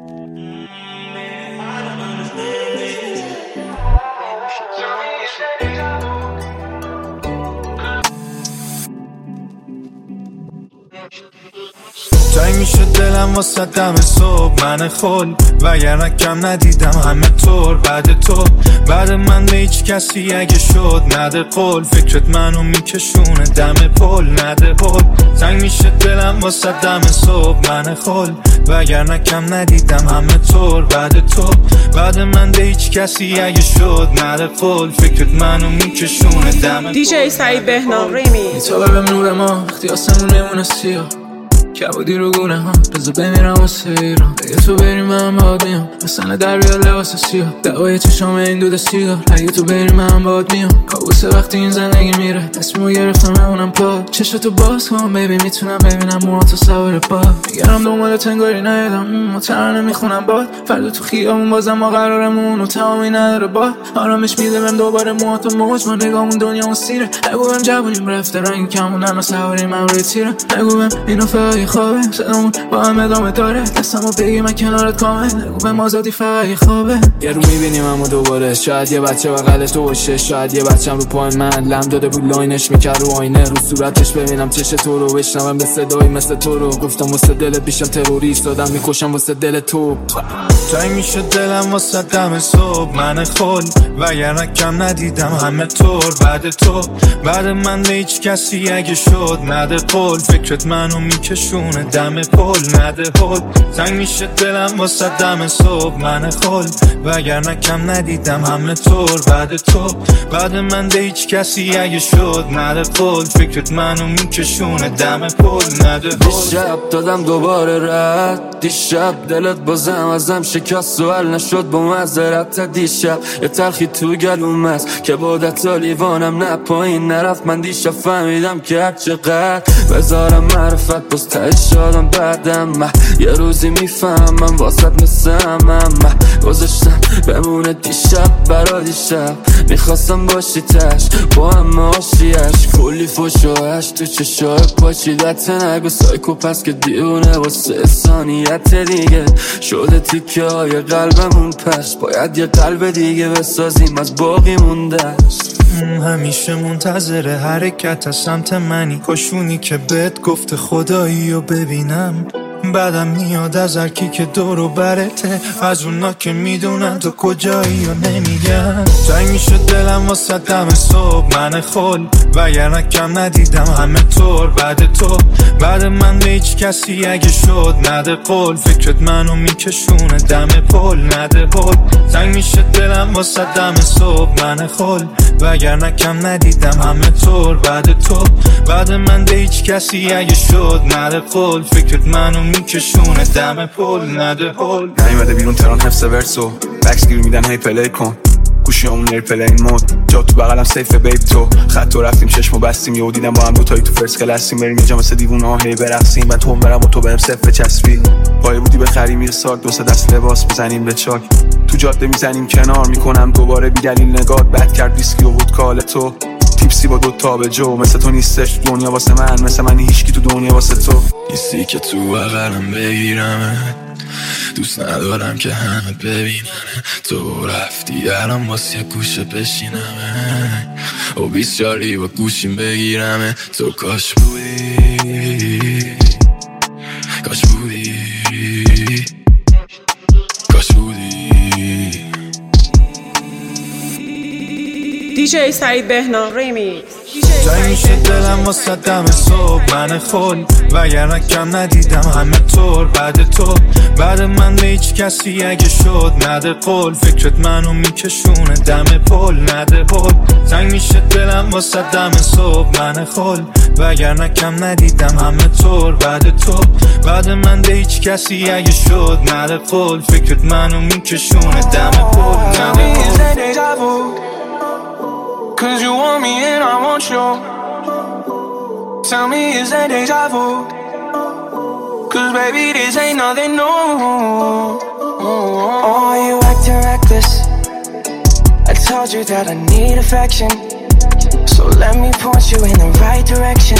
جای میشه دلم واسه دم صبح من خل وگرنه کم ندیدم همه طور بعد تو بعد من به هیچ کسی اگه شد نده قول فکرت منو میکشونه دم پل نده هل زنگ میشه دلم واسه دم صبح من خل وگرنه کم ندیدم همه طور بعد تو بعد من به هیچ کسی اگه شد نده قول فکرت منو میکشونه دم دیجی سعید بهنام ریمی تو ببین نور ما وقتی آسمون نمونه سیاه کبودی رو گونه ها بذار بمیرم واسه ایران اگه تو بری من باید میام مثلا در بیاد لباس سیاه دوای چشام این دود سیگار اگه تو بری من باید میام کابوسه وقتی این زندگی میره تصمیمو گرفتم همونم پاد چشاتو باز کن بیبی میتونم ببینم موهاتو سوار باد میگرم دنبال تنگاری نیادم مترانه میخونم باد فردا تو خیابون بازم ما قرارمون و تمامی نداره باد آرامش میده بهم دوباره موهاتو موج ما نگامون دنیا و سیره نگو بهم جوونیم رفته رنگ کمونن و سواریم روی تیره نگو بهم اینو فقط خوابه صدامون با هم ادامه داره دستمو بگی من کنارت کامل نگو بهم آزادی فقط خوابه یه رو میبینیم همو دوباره شاید یه بچه بغلش تو باشه شاید یه بچم رو پای من لم داده بود لاینش میکرد رو آینه رو صورتش ببینم چش تو رو بشنوم به صدایی مثل تو رو گفتم واسه دلت بیشم تروریست دادم میکشم واسه دل تو جای میشه دلم واسه دم صبح من خل وگرنه کم ندیدم همه طور بعد تو بعد من به هیچ کسی اگه شد نده قول فکرت منو میکشونه دم پل نده هل زنگ میشه دلم واسه دم صبح من خل وگرنه کم ندیدم همه طور بعد تو بعد من به هیچ کسی اگه شد نده قول فکرت منو میکشونه دم پل نده هل دیشب دادم دوباره رد دیشب دلت بازم ازم شکست سوال نشد با معذرت دیشب یه تلخی تو گلوم است که بادت لیوانم نه پایین نرفت من دیشب فهمیدم که هر چقدر بذارم معرفت باز تهش شادم بعدم یه روزی میفهمم واسط نسمم گذاشتم بمونه دیشب برا دیشب میخواستم باشی تش با هم آشیش کلی فشوهش تو چشای پاچیدت نگو سایکو پس که دیونه واسه ثانیت دیگه شده تیکه های قلبمون پش باید یه قلب دیگه بسازیم از باقی مونده همیشه منتظر حرکت از سمت منی کاشونی که بهت گفته خدایی رو ببینم بعدم میاد از هرکی که دورو برته از اونا که میدونن تو کجایی و نمیگن جای میشه دلم واسه دم صبح من خل وگرنه کم ندیدم همه طور بعد تو بعد من به هیچ کسی اگه شد نده قول فکرت منو میکشونه دم پل نده هل زنگ میشه دلم واسه دم صبح من خل وگرنه کم ندیدم همه طور بعد تو بعد من به هیچ کسی اگه شد نده قول فکرت منو میکشونه دم پل نده هل نیومده بیرون تران حفظ ورسو بکس گیر میدن هی پلی کن گوشی همون ایرپلین مود جا تو بغلم سیف بیب تو خط و رفتیم چشمو بستیم یهو دیدم با هم دوتایی تو فرست کلاسیم بریم یه جا مثل دیوونه ها هی برقصیم من تو برم و تو بهم صفر چسبی پایه بودی بخریم یه ساک دو سه دست لباس بزنیم به چاک تو جاده میزنیم کنار میکنم دوباره بیدلیل نگات بد کرد ویسکی و ودکا تو تیپسی با دوتا به جو مثل تو نیستش دنیا واسه من مثل من هیچکی تو دنیا واسه تو نیستی که تو بغلم بگیرم دوست ندارم که همه ببینن تو رفتی الان واسه گوشه بشینم و 20 جاری با گوشیم بگیرم تو کاش بودی کاش بودی کاش بودی دیجی سعید بهنام ریمیکس جای میشه دلم واسه دم صبح من خل وگرنه کم ندیدم همه طور بعد تو بعد من به هیچ کسی اگه شد نده قول فکرت منو میکشونه دم پل نده هل زنگ میشه دلم واسه دم صبح من خل وگرنه کم ندیدم همه طور بعد تو بعد من به هیچ کسی اگه شد نده قول فکرت منو میکشونه دم پل نده هل Cause you want me and I want you. Tell me, is that deja vu? Cause baby, this ain't nothing new. Oh, you acting reckless. I told you that I need affection. So let me point you in the right direction.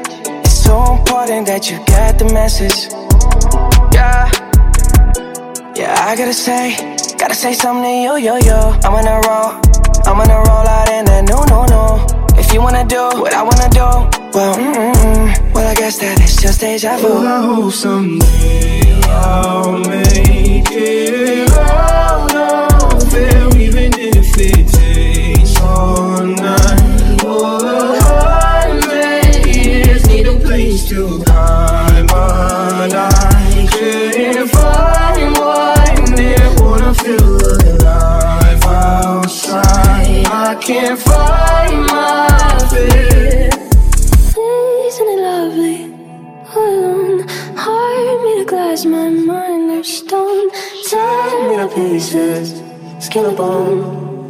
It's so important that you get the message. Yeah. Yeah, I gotta say something to you, yo, yo. I'm on a roll out in that no. If you wanna do what I wanna do, well, I guess that it's just deja vu. Well, I hope someday I'll make it out of there, even if it takes all night. All I make need a place to hide, but I couldn't find one there. Wanna feel alive outside, I can't find my feet. Isn't it lovely? Alone, heart made of glass, my mind of stone. Time made of pieces, skin and bone.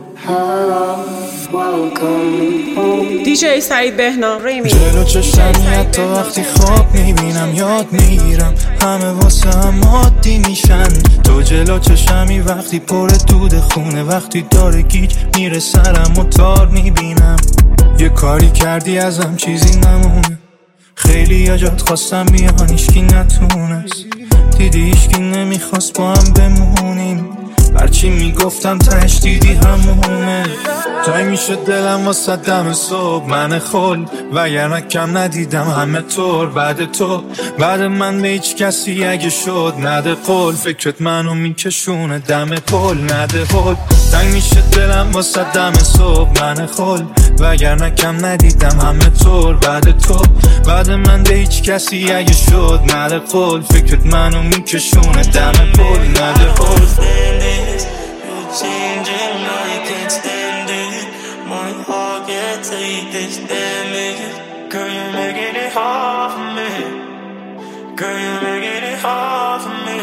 Welcome home. DJ سعید بهنام ریمیکس. جلو چشمی حتی وقتی خواب میبینم یاد میگیرم همه واسه هم عادی میشن. تو جلو چشمی وقتی پر دود خونه، وقتی داره گیج میره سرم و تار میبینم. یه کاری کردی ازم چیزی نمونه، خیلی یا جات خواستم بیان ایشکی نتونست. دیدی ایشکی نمیخواست با هم بمونیم، هرچی میگفتم تهش دیدی همونه. تای میشد دلم واسه دم صبح من خل، وگرنه کم ندیدم همه طور. بعد من به هیچ کسی اگه شد نده قول، فکرت منو میکشونه دم پل نده هل. تای میشد دلم واسه دم صبح من خل، وگرنه کم ندیدم همه طور. بعد من به هیچ کسی اگه شد نده قول، فکرت منو میکشونه دم پل نده هل. Changing, now you can't stand it. My heart can't take this damage. Girl, you're making it hard for me. Girl, you're making it hard for me.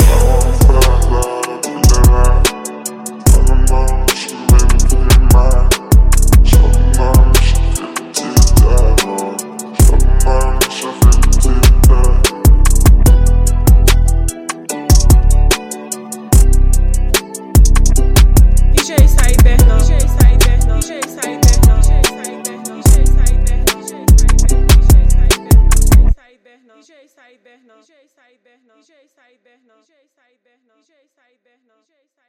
DJ Said Behna.